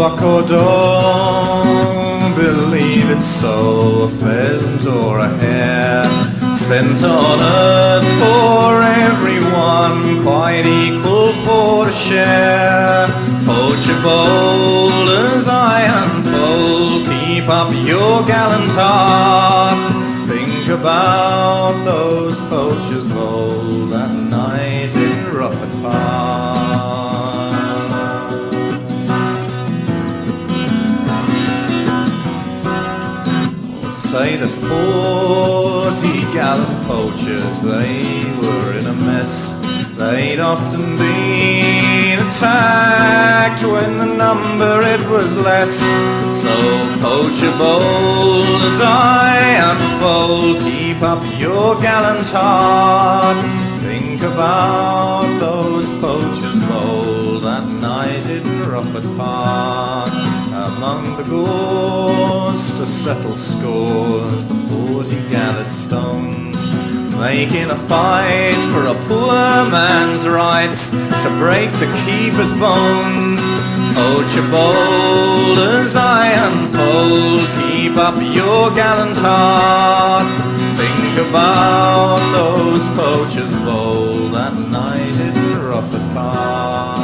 cock or dog, believe it so, a pheasant or a hare, sent on earth for everyone, quite equal for to share. Poacher bold as I unfold, keep up your gallant heart. Think about those poachers bold that night in Rufford Park. Say that 40 gallant poachers, they were in a mess. They'd often been attacked when the number it was less. So poacher bold as I unfold, keep up your gallant heart. Think about those poachers bold that night in Rufford Park. Among the gores to settle scores, the 40 gathered stones, making a fight for a poor man's rights, to break the keeper's bones. Poacher bold as I unfold, keep up your gallant heart. Think about those poachers bold that night in Rufford Park.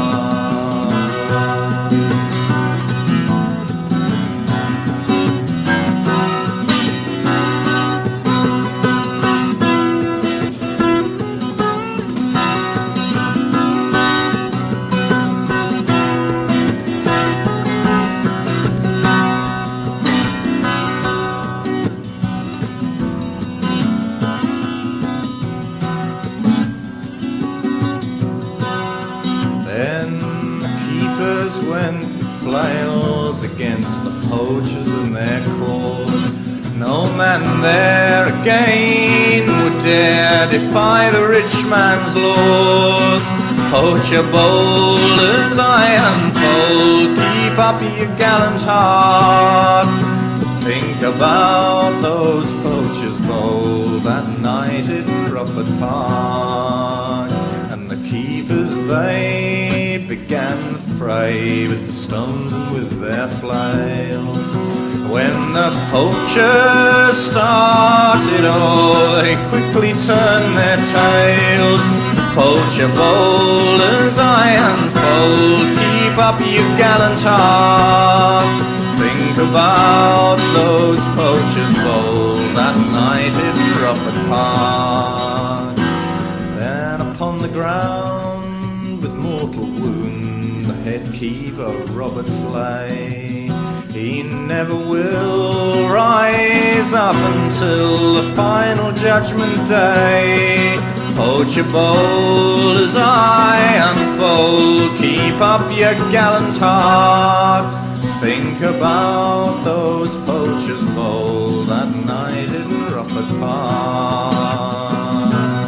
Then the keepers went flails against the poachers and their cause. No man there again would dare defy the rich man's laws. Poacher bold as I unfold, keep up your gallant heart. Think about those poachers bold that night in Rufford Park. And the keepers, they began the fray with the stones and with their flails. When the poachers started, oh, they quickly turned their tails. Poacher bold as I unfold, keep up your gallant heart. Think about those poachers bold that night in Rufford Park. Then upon the ground with mortal wound, the head keeper Robert Slay, he never will rise up until the final judgment day. Poacher bold as I unfold, keep up your gallant heart. Think about those poachers bold that night in Rufford Park.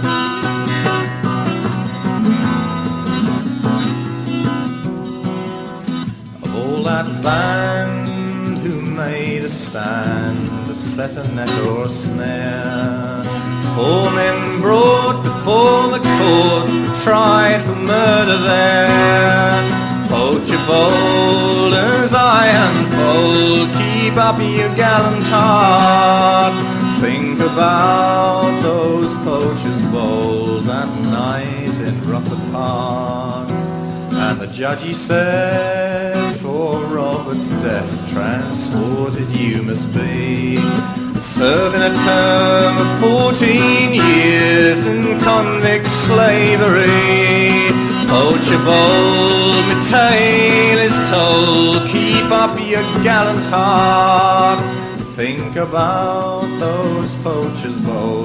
Of all that band who made a stand to set a net or a snare, 4 men brought before the court, tried for murder there. Poacher bold as I unfold, keep up your gallant heart. Think about those poachers bold that night in Rufford Park. And the judge he said, for Robert's death transported you must be, serving a term of 14 years in convict slavery. Poacher bold, my tale is told, keep up your gallant heart. Think about those poachers bold